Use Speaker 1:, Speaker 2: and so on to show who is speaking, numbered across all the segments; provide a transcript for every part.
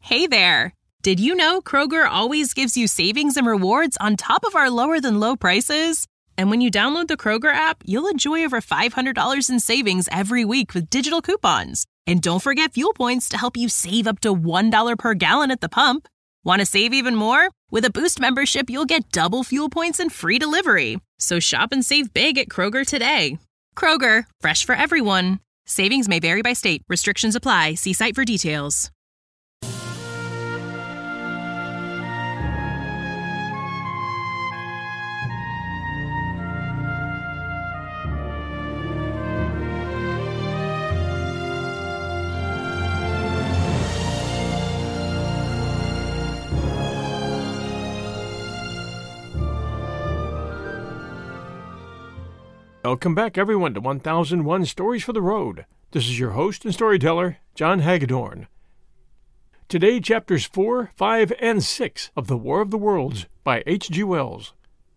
Speaker 1: Hey there! Did you know Kroger always gives you savings and rewards on top of our lower-than-low prices? And when you download the Kroger app, you'll enjoy over $500 in savings every week with digital coupons. And don't forget fuel points to help you save up to $1 per gallon at the pump. Want to save even more? With a Boost membership, you'll get double fuel points and free delivery. So shop and save big at Kroger today. Kroger, fresh for everyone. Savings may vary by state. Restrictions apply. See site for details.
Speaker 2: Welcome back, everyone, to 1001 Stories for the Road. This is your host and storyteller, John Hagedorn. Today, chapters 4, 5, and 6 of The War of the Worlds by H.G. Wells.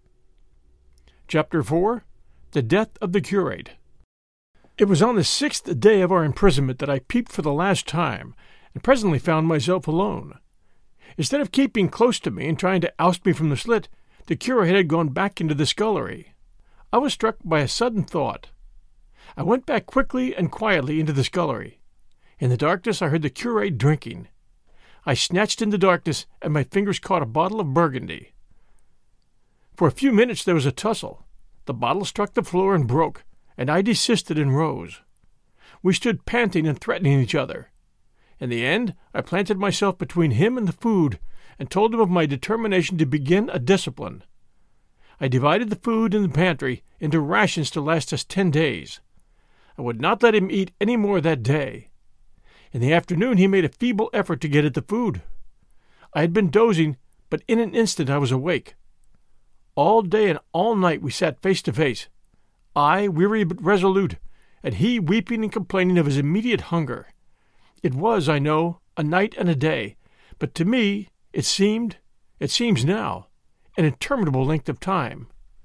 Speaker 2: Chapter 4, The Death of the Curate. It was on the 6th day of our imprisonment that I peeped for the last time, and presently found myself alone. Instead of keeping close to me and trying to oust me from the slit, the curate had gone back into the scullery. I was struck by a sudden thought. I went back quickly and quietly into the scullery. In the darkness I heard the curate drinking. I snatched in the darkness, and my fingers caught a bottle of Burgundy. For a few minutes there was a tussle. The bottle struck the floor and broke, and I desisted and rose. We stood panting and threatening each other. In the end I planted myself between him and the food, and told him of my determination to begin a discipline. I divided the food in the pantry into rations to last us 10 days. I would not let him eat any more that day. In the afternoon he made a feeble effort to get at the food. I had been dozing, but in an instant I was awake. All day and all night we sat face to face, I weary but resolute, and he weeping and complaining of his immediate hunger. It was, I know, a night and a day, but to me it seems now, an interminable length of time.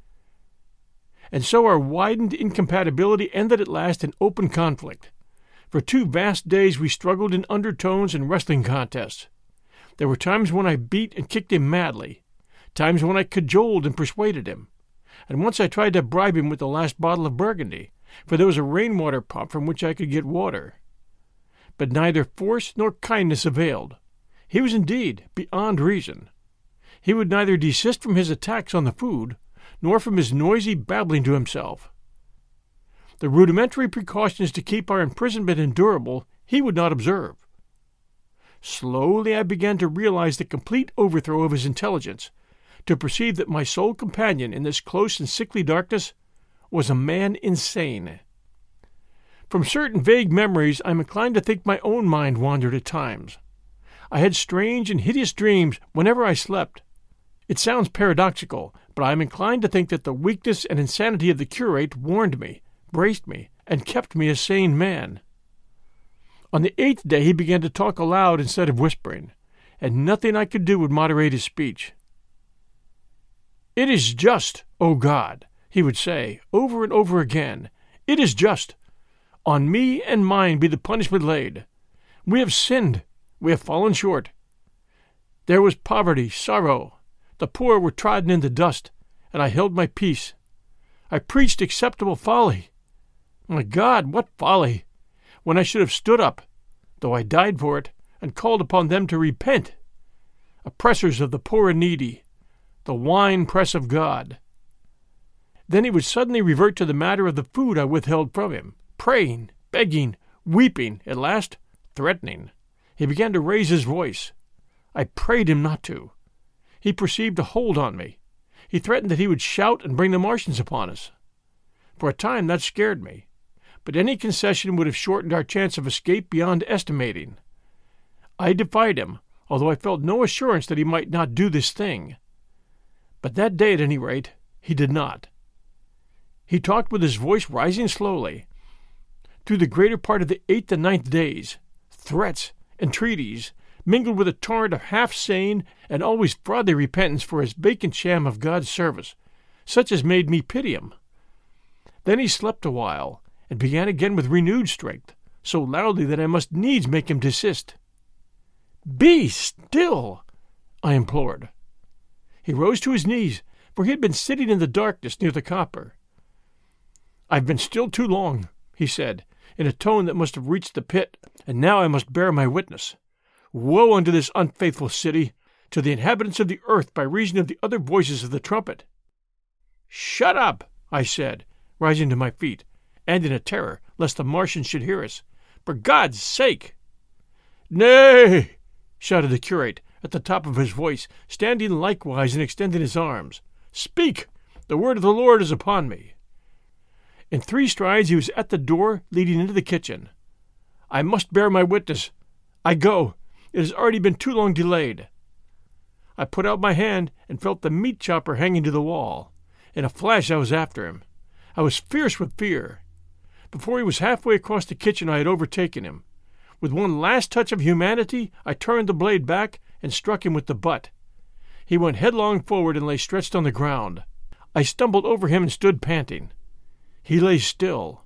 Speaker 2: And so our widened incompatibility ended at last in open conflict. For 2 vast days we struggled in undertones and wrestling contests. There were times when I beat and kicked him madly, times when I cajoled and persuaded him, and once I tried to bribe him with the last bottle of Burgundy, for there was a rainwater pump from which I could get water. But neither force nor kindness availed. He was indeed beyond reason. He would neither desist from his attacks on the food, nor from his noisy babbling to himself. The rudimentary precautions to keep our imprisonment endurable he would not observe. Slowly I began to realize the complete overthrow of his intelligence, to perceive that my sole companion in this close and sickly darkness was a man insane. From certain vague memories I am inclined to think my own mind wandered at times. I had strange and hideous dreams whenever I slept. It sounds paradoxical, but I am inclined to think that the weakness and insanity of the curate warned me, braced me, and kept me a sane man. On the 8th day he began to talk aloud instead of whispering, and nothing I could do would moderate his speech. "It is just, O God," he would say, over and over again. "It is just. On me and mine be the punishment laid. We have sinned. We have fallen short. There was poverty, sorrow. The poor were trodden in the dust, and I held my peace. I preached acceptable folly. My God, what folly! When I should have stood up, though I died for it, and called upon them to repent. Oppressors of the poor and needy, the wine-press of God." Then he would suddenly revert to the matter of the food I withheld from him, praying, begging, weeping, at last threatening. He began to raise his voice. I prayed him not to. He perceived a hold on me. He threatened that he would shout and bring the Martians upon us. For a time that scared me, but any concession would have shortened our chance of escape beyond estimating. I defied him, although I felt no assurance that he might not do this thing. But that day, at any rate, he did not. He talked with his voice rising slowly. Through the greater part of the 8th and 9th days, threats, entreaties, mingled with a torrent of half-sane and always frothy repentance for his vacant sham of God's service, such as made me pity him. Then he slept a while, and began again with renewed strength, so loudly that I must needs make him desist. "Be still," I implored. He rose to his knees, for he had been sitting in the darkness near the copper. "I've been still too long," he said, in a tone that must have reached the pit, "and now I must bear my witness. Woe unto this unfaithful city, to the inhabitants of the earth by reason of the other voices of the trumpet." "Shut up," I said, rising to my feet, and in a terror lest the Martians should hear us. "For God's sake!" "Nay!" shouted the curate at the top of his voice, standing likewise and extending his arms. "Speak! The word of the Lord is upon me." In 3 strides he was at the door leading into the kitchen. "I must bear my witness. I go. It has already been too long delayed." I put out my hand and felt the meat chopper hanging to the wall. In a flash I was after him. I was fierce with fear. Before he was halfway across the kitchen I had overtaken him. With one last touch of humanity I turned the blade back and struck him with the butt. He went headlong forward and lay stretched on the ground. I stumbled over him and stood panting. He lay still.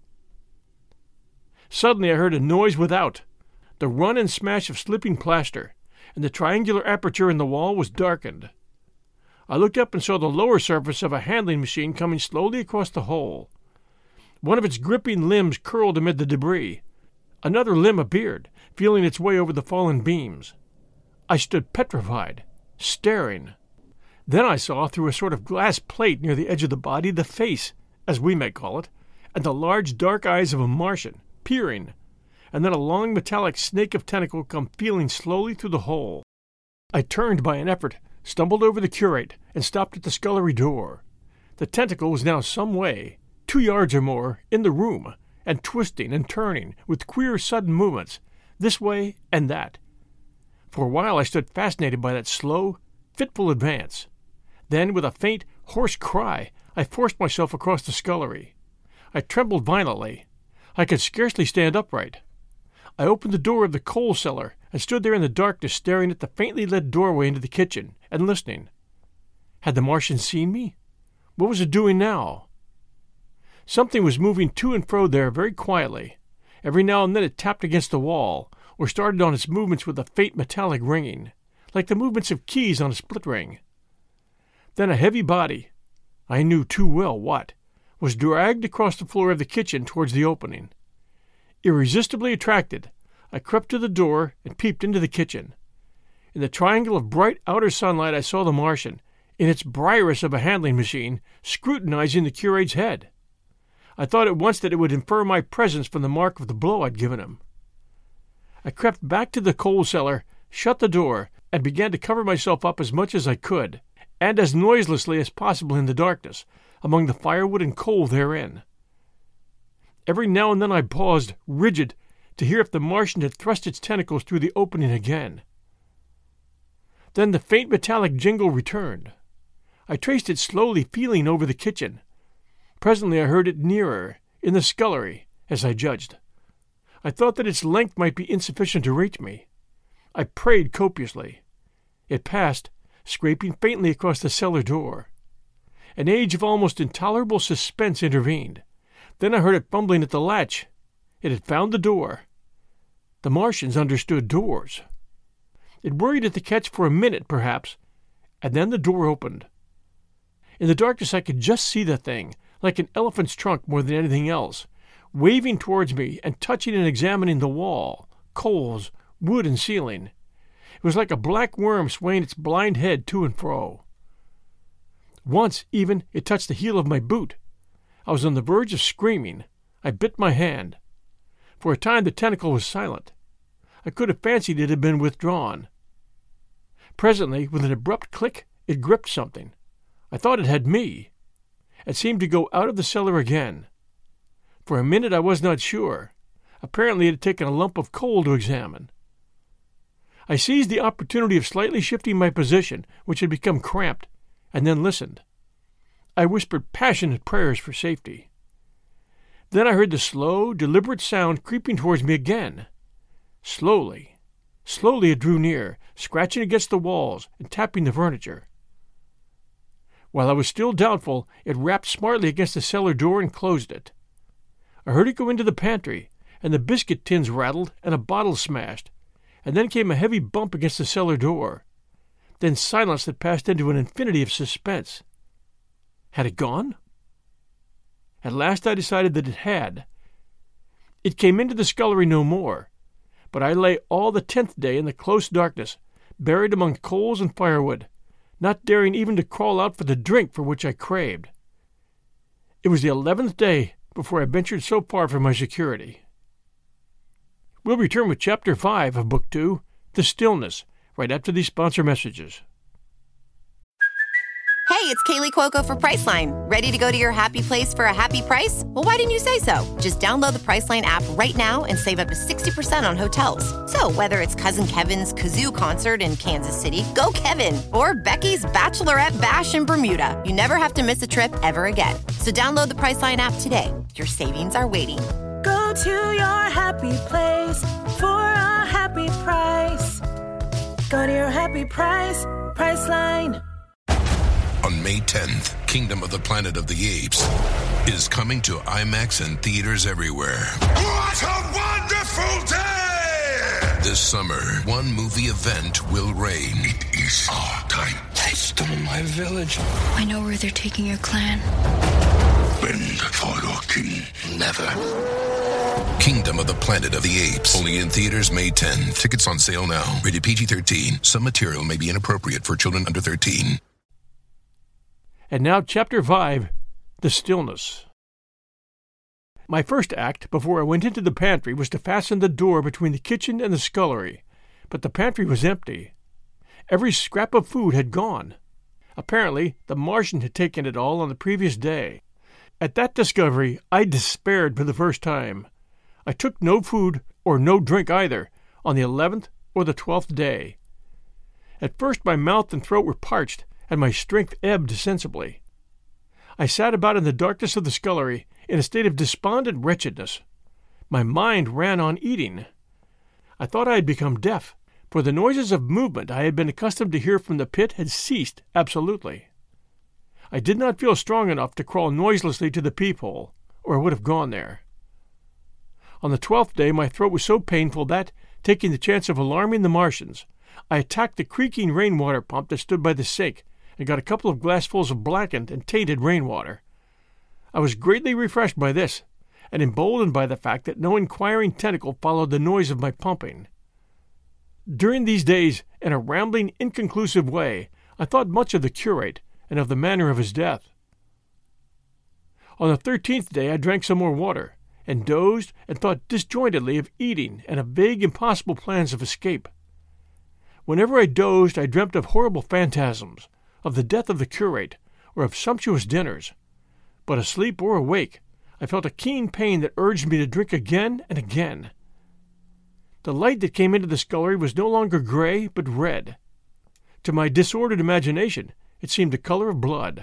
Speaker 2: Suddenly I heard a noise without, the run and smash of slipping plaster, and the triangular aperture in the wall was darkened. I looked up and saw the lower surface of a handling machine coming slowly across the hole. One of its gripping limbs curled amid the debris. Another limb appeared, feeling its way over the fallen beams. I stood petrified, staring. Then I saw through a sort of glass plate near the edge of the body the face, as we may call it, and the large dark eyes of a Martian, peering, and then a long metallic snake of tentacle come feeling slowly through the hole. I turned by an effort, stumbled over the curate, and stopped at the scullery door. The tentacle was now some way, 2 yards or more, in the room, and twisting and turning with queer sudden movements, this way and that. For a while I stood fascinated by that slow, fitful advance. Then, with a faint, hoarse cry, I forced myself across the scullery. I trembled violently. I could scarcely stand upright. I opened the door of the coal cellar and stood there in the darkness staring at the faintly lit doorway into the kitchen and listening. Had the Martian seen me? What was it doing now? Something was moving to and fro there very quietly. Every now and then it tapped against the wall, or started on its movements with a faint metallic ringing, like the movements of keys on a split ring. Then a heavy body, I knew too well what, was dragged across the floor of the kitchen towards the opening. Irresistibly attracted, I crept to the door and peeped into the kitchen. In the triangle of bright outer sunlight I saw the Martian, in its bryrus of a handling machine, scrutinizing the curate's head. I thought at once that it would infer my presence from the mark of the blow I'd given him. I crept back to the coal cellar, shut the door, and began to cover myself up as much as I could, and as noiselessly as possible in the darkness, among the firewood and coal therein. Every now and then I paused, rigid, to hear if the Martian had thrust its tentacles through the opening again. Then the faint metallic jingle returned. I traced it slowly, feeling over the kitchen. Presently I heard it nearer, in the scullery, as I judged. I thought that its length might be insufficient to reach me. I prayed copiously. It passed, scraping faintly across the cellar door. An age of almost intolerable suspense intervened. Then I heard it fumbling at the latch. It had found the door. The Martians understood doors. It worried at the catch for a minute, perhaps, and then the door opened. In the darkness I could just see the thing, like an elephant's trunk more than anything else, waving towards me and touching and examining the wall, coals, wood, and ceiling. It was like a black worm swaying its blind head to and fro. Once, even, it touched the heel of my boot. I was on the verge of screaming. I bit my hand. For a time the tentacle was silent. I could have fancied it had been withdrawn. Presently, with an abrupt click, it gripped something. I thought it had me. It seemed to go out of the cellar again. For a minute I was not sure. Apparently it had taken a lump of coal to examine. I seized the opportunity of slightly shifting my position, which had become cramped, and then listened. I whispered passionate prayers for safety. Then I heard the slow, deliberate sound creeping towards me again. Slowly it drew near, scratching against the walls and tapping the furniture. While I was still doubtful, it rapped smartly against the cellar door and closed it. I heard it go into the pantry, and the biscuit tins rattled and a bottle smashed, and then came a heavy bump against the cellar door. Then silence that passed into an infinity of suspense. Had it gone? At last I decided that it had. It came into the scullery no more, but I lay all the 10th day in the close darkness, buried among coals and firewood, not daring even to crawl out for the drink for which I craved. It was the 11th day before I ventured so far from my security. We'll return with Chapter 5 of Book 2, The Stillness, right after these sponsor messages.
Speaker 3: Hey, it's Kaylee Cuoco for Priceline. Ready to go to your happy place for a happy price? Well, why didn't you say so? Just download the Priceline app right now and save up to 60% on hotels. So whether it's Cousin Kevin's Kazoo Concert in Kansas City, go Kevin, or Becky's Bachelorette Bash in Bermuda, you never have to miss a trip ever again. So download the Priceline app today. Your savings are waiting.
Speaker 4: Go to your happy place for a happy price. Go to your happy price, Priceline.
Speaker 5: On May 10th, Kingdom of the Planet of the Apes is coming to IMAX and theaters everywhere.
Speaker 6: What a wonderful day!
Speaker 5: This summer, one movie event will reign.
Speaker 6: It is our time.
Speaker 7: They stole my village.
Speaker 8: I know where they're taking your clan.
Speaker 6: Bend for your king.
Speaker 7: Never.
Speaker 5: Kingdom of the Planet of the Apes. Only in theaters May 10. Tickets on sale now. Rated PG-13. Some material may be inappropriate for children under 13.
Speaker 2: And now Chapter 5, The Stillness. My first act before I went into the pantry was to fasten the door between the kitchen and the scullery, but the pantry was empty. Every scrap of food had gone. Apparently, the Martian had taken it all on the previous day. At that discovery, I despaired for the first time. I took no food, or no drink either, on the 11th or the 12th day. At first my mouth and throat were parched, and my strength ebbed sensibly. I sat about in the darkness of the scullery in a state of despondent wretchedness. My mind ran on eating. I thought I had become deaf, for the noises of movement I had been accustomed to hear from the pit had ceased absolutely. I did not feel strong enough to crawl noiselessly to the peephole, or I would have gone there. On the 12th day my throat was so painful that, taking the chance of alarming the Martians, I attacked the creaking rainwater pump that stood by the sink and got a couple of glassfuls of blackened and tainted rainwater. I was greatly refreshed by this, and emboldened by the fact that no inquiring tentacle followed the noise of my pumping. During these days, in a rambling, inconclusive way, I thought much of the curate and of the manner of his death. On the 13th day I drank some more water, and dozed and thought disjointedly of eating and of vague, impossible plans of escape. Whenever I dozed, I dreamt of horrible phantasms, of the death of the curate, or of sumptuous dinners. But asleep or awake, I felt a keen pain that urged me to drink again and again. The light that came into the scullery was no longer gray, but red. To my disordered imagination, it seemed the color of blood.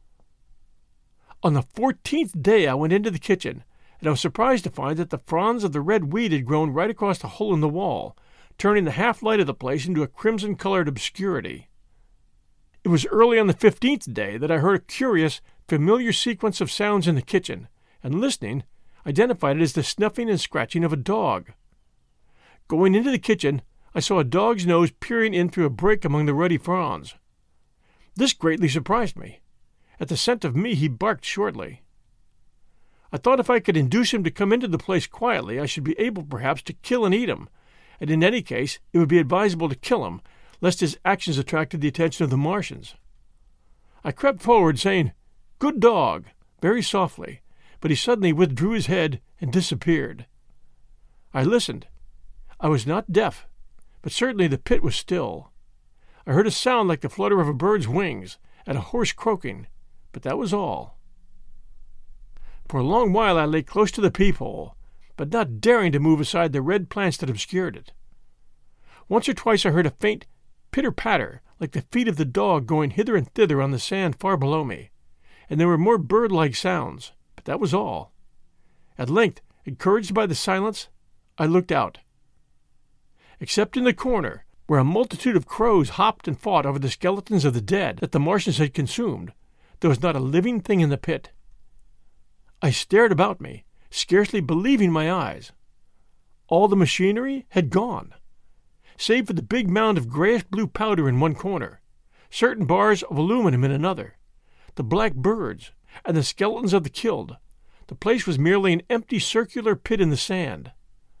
Speaker 2: On the 14th day I went into the kitchen, and I was surprised to find that the fronds of the red weed had grown right across the hole in the wall, turning the half-light of the place into a crimson-colored obscurity. It was early on the 15th day that I heard a curious, familiar sequence of sounds in the kitchen, and listening, identified it as the snuffing and scratching of a dog. Going into the kitchen, I saw a dog's nose peering in through a break among the ruddy fronds. This greatly surprised me. At the scent of me, he barked shortly. I thought if I could induce him to come into the place quietly, I should be able perhaps to kill and eat him, and in any case it would be advisable to kill him, lest his actions attracted the attention of the Martians. I crept forward, saying, "Good dog," very softly, but he suddenly withdrew his head and disappeared. I listened. I was not deaf, but certainly the pit was still. I heard a sound like the flutter of a bird's wings, and a hoarse croaking, but that was all. For a long while I lay close to the peephole, but not daring to move aside the red plants that obscured it. Once or twice I heard a faint pitter-patter, like the feet of the dog going hither and thither on the sand far below me, and there were more bird-like sounds, but that was all. At length, encouraged by the silence, I looked out. Except in the corner, where a multitude of crows hopped and fought over the skeletons of the dead that the Martians had consumed, there was not a living thing in the pit. I stared about me, scarcely believing my eyes. All the machinery had gone. save for the big mound of grayish-blue powder in one corner, certain bars of aluminum in another, the black birds, and the skeletons of the killed. The place was merely an empty circular pit in the sand.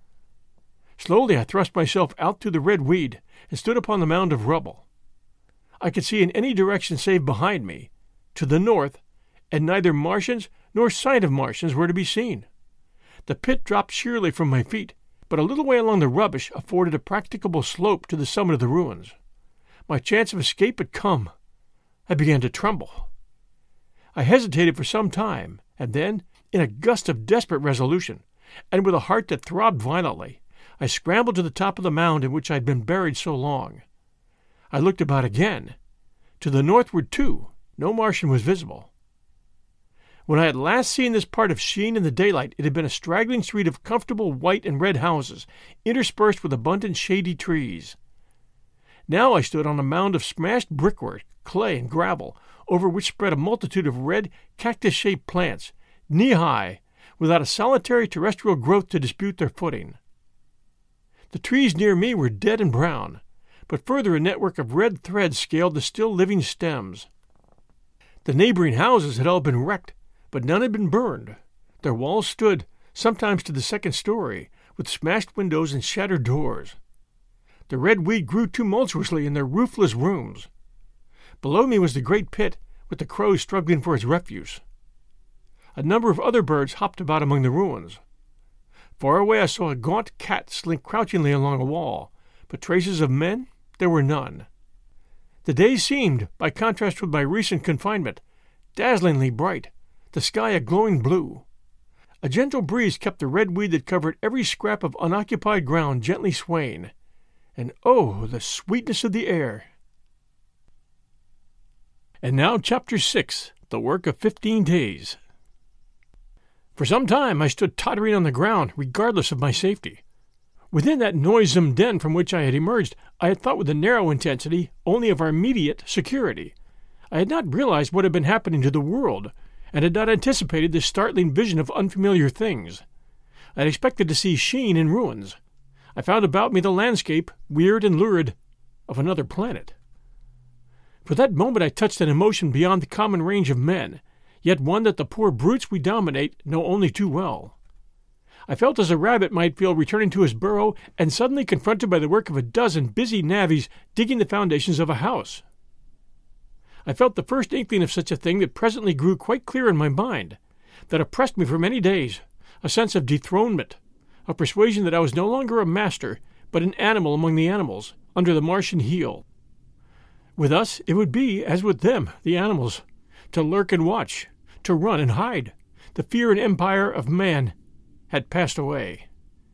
Speaker 2: Slowly I thrust myself out through the red weed and stood upon the mound of rubble. I could see in any direction save behind me, to the north, and neither Martians nor sign of Martians were to be seen. The pit dropped sheerly from my feet, but a little way along the rubbish afforded a practicable slope to the summit of the ruins. My chance of escape had come. I began to tremble. I hesitated for some time, and then, in a gust of desperate resolution, and with a heart that throbbed violently, I scrambled to the top of the mound in which I had been buried so long. I looked about again. To the northward, too, no Martian was visible. When I had last seen this part of Sheen in the daylight, it had been a straggling street of comfortable white and red houses, interspersed with abundant shady trees. Now I stood on a mound of smashed brickwork, clay, and gravel, over which spread a multitude of red, cactus-shaped plants, knee-high, without a solitary terrestrial growth to dispute their footing. The trees near me were dead and brown, but further a network of red threads scaled the still living stems. The neighboring houses had all been wrecked, but none had been burned. Their walls stood, sometimes to the second story, with smashed windows and shattered doors. The red weed grew tumultuously in their roofless rooms. Below me was the great pit, with the crows struggling for its refuse. A number of other birds hopped about among the ruins. Far away I saw a gaunt cat slink crouchingly along a wall, but traces of men there were none. The day seemed, by contrast with my recent confinement, dazzlingly bright, the sky a glowing blue. A gentle breeze kept the red weed that covered every scrap of unoccupied ground gently swaying, and oh, the sweetness of the air! And now Chapter 6, The Work of 15 Days. For some time I stood tottering on the ground, regardless of my safety. Within that noisome den from which I had emerged, I had thought with a narrow intensity only of our immediate security. I had not realized what had been happening to the world, and had not anticipated this startling vision of unfamiliar things. I had expected to see Sheen in ruins. I found about me the landscape, weird and lurid, of another planet. For that moment I touched an emotion beyond the common range of men, yet one that the poor brutes we dominate know only too well. I felt as a rabbit might feel returning to his burrow and suddenly confronted by the work of a dozen busy navvies digging the foundations of a house. I felt the first inkling of such a thing that presently grew quite clear in my mind, that oppressed me for many days, a sense of dethronement, a persuasion that I was no longer a master, but an animal among the animals, under the Martian heel. With us it would be, as with them, the animals, to lurk and watch, to run and hide. The fear and empire of man had passed away.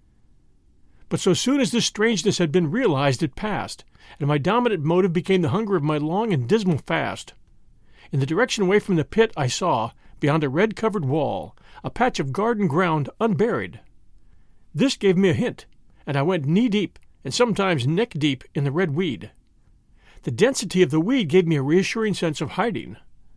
Speaker 2: But so soon as this strangeness had been realized, it passed, and my dominant motive became the hunger of my long and dismal fast. In the direction away from the pit I saw, beyond a red-covered wall, a patch of garden ground unburied. This gave me a hint, and I went knee-deep, and sometimes neck-deep, in the red weed. The density of the weed gave me a reassuring sense of hiding.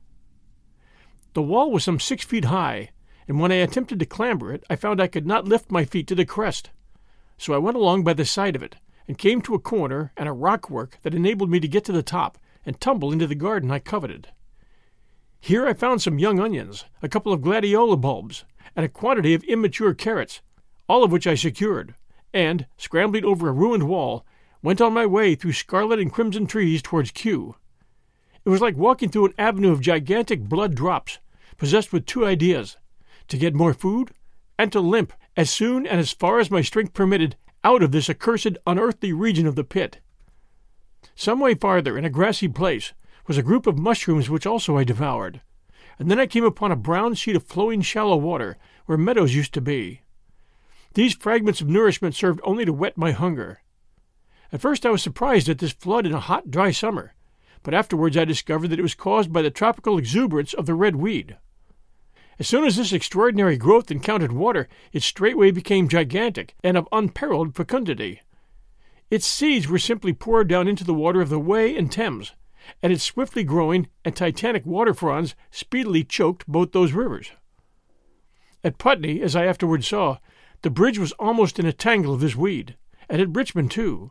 Speaker 2: The wall was some 6 feet high, and when I attempted to clamber it, I found I could not lift my feet to the crest. So I went along by the side of it, and came to a corner and a rockwork that enabled me to get to the top and tumble into the garden I coveted. Here I found some young onions, a couple of gladiola bulbs, and a quantity of immature carrots, all of which I secured, and, scrambling over a ruined wall, went on my way through scarlet and crimson trees towards Kew. It was like walking through an avenue of gigantic blood drops, possessed with two ideas: to get more food, and to limp, as soon and as far as my strength permitted, out of this accursed, unearthly region of the pit. Some way farther, in a grassy place, was a group of mushrooms which also I devoured, and then I came upon a brown sheet of flowing shallow water where meadows used to be. These fragments of nourishment served only to whet my hunger. At first I was surprised at this flood in a hot, dry summer, but afterwards I discovered that it was caused by the tropical exuberance of the red weed. As soon as this extraordinary growth encountered water, it straightway became gigantic and of unparalleled fecundity. Its seeds were simply poured down into the water of the Wey and Thames, and its swiftly growing and titanic water fronds speedily choked both those rivers. At Putney, as I afterwards saw, the bridge was almost in a tangle of this weed, and at Richmond too.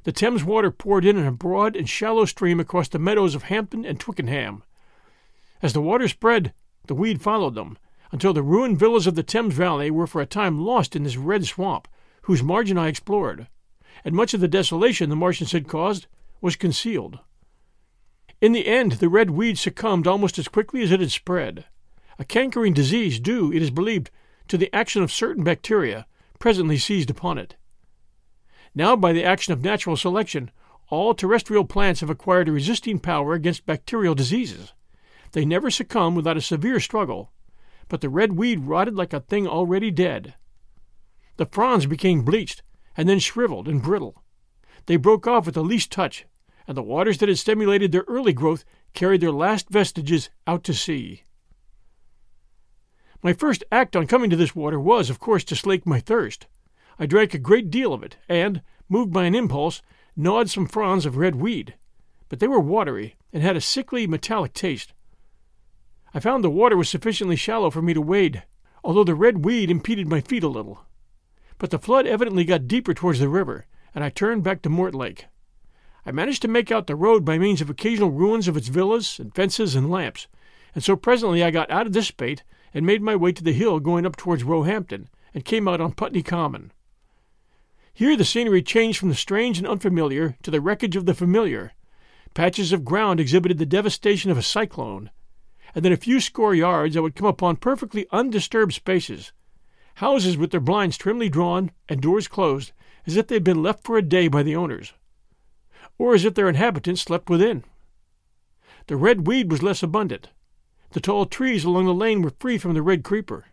Speaker 2: The Thames water poured in a broad and shallow stream across the meadows of Hampton and Twickenham. As the water spread, the weed followed them, until the ruined villas of the Thames Valley were for a time lost in this red swamp, whose margin I explored, and much of the desolation the Martians had caused was concealed. In the end, the red weed succumbed almost as quickly as it had spread, a cankering disease due, it is believed, to the action of certain bacteria presently seized upon it. Now, by the action of natural selection, all terrestrial plants have acquired a resisting power against bacterial diseases. They never succumb without a severe struggle, but the red weed rotted like a thing already dead. The fronds became bleached, and then shriveled and brittle. They broke off at the least touch, and the waters that had stimulated their early growth carried their last vestiges out to sea. My first act on coming to this water was, of course, to slake my thirst. I drank a great deal of it, and, moved by an impulse, gnawed some fronds of red weed, but they were watery and had a sickly metallic taste. I found the water was sufficiently shallow for me to wade, although the red weed impeded my feet a little. But the flood evidently got deeper towards the river, and I turned back to Mortlake. I managed to make out the road by means of occasional ruins of its villas and fences and lamps, and so presently I got out of this spate and made my way to the hill going up towards Roehampton, and came out on Putney Common. Here the scenery changed from the strange and unfamiliar to the wreckage of the familiar. Patches of ground exhibited the devastation of a cyclone, and in a few score yards I would come upon perfectly undisturbed spaces, houses with their blinds trimly drawn and doors closed, as if they had been left for a day by the owners, or as if their inhabitants slept within. The red weed was less abundant. The tall trees along the lane were free from the red creeper.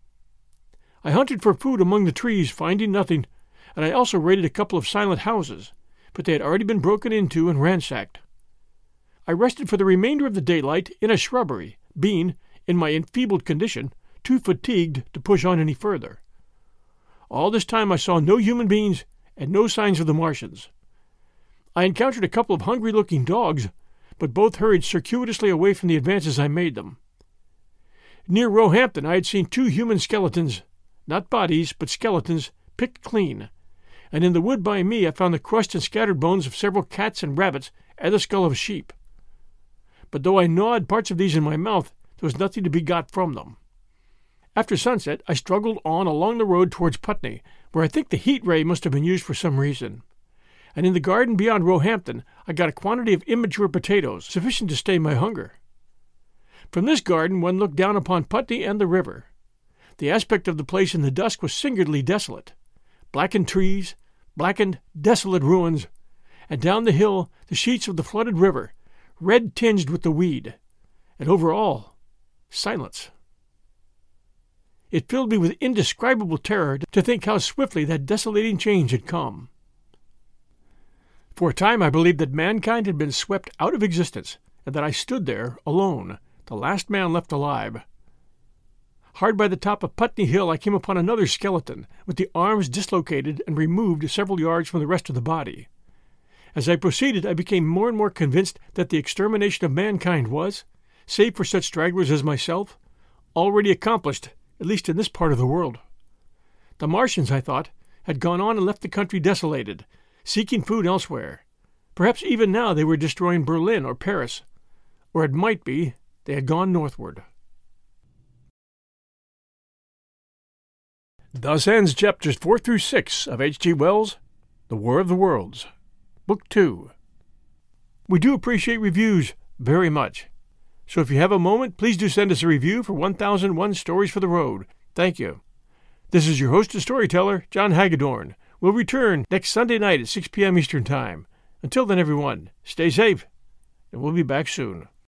Speaker 2: I hunted for food among the trees, finding nothing, and I also raided a couple of silent houses, but they had already been broken into and ransacked. I rested for the remainder of the daylight in a shrubbery, being, in my enfeebled condition, too fatigued to push on any further. All this time I saw no human beings and no signs of the Martians. I encountered a couple of hungry-looking dogs, but both hurried circuitously away from the advances I made them. Near Roehampton I had seen 2 human skeletons, not bodies, but skeletons, picked clean, and in the wood by me I found the crushed and scattered bones of several cats and rabbits and the skull of a sheep. But though I gnawed parts of these in my mouth, there was nothing to be got from them. After sunset I struggled on along the road towards Putney, where I think the heat ray must have been used for some reason. And in the garden beyond Roehampton I got a quantity of immature potatoes, sufficient to stay my hunger. From this garden one looked down upon Putney and the river. The aspect of the place in the dusk was singularly desolate. Blackened trees, blackened, desolate ruins, and down the hill the sheets of the flooded river, red tinged with the weed, and over all, silence. It filled me with indescribable terror to think how swiftly that desolating change had come. For a time I believed that mankind had been swept out of existence, and that I stood there, alone, the last man left alive. Hard by the top of Putney Hill I came upon another skeleton, with the arms dislocated and removed several yards from the rest of the body. As I proceeded I became more and more convinced that the extermination of mankind was, save for such stragglers as myself, already accomplished, at least in this part of the world. The Martians, I thought, had gone on and left the country desolated, seeking food elsewhere. Perhaps even now they were destroying Berlin or Paris, or it might be they had gone northward. Thus ends chapters 4 through 6 of H.G. Wells' The War of the Worlds, Book 2. We do appreciate reviews very much, so if you have a moment, please do send us a review for 1001 Stories for the Road. Thank you. This is your host and storyteller, John Hagedorn. We'll return next Sunday night at 6 p.m. Eastern Time. Until then, everyone, stay safe, and we'll be back soon.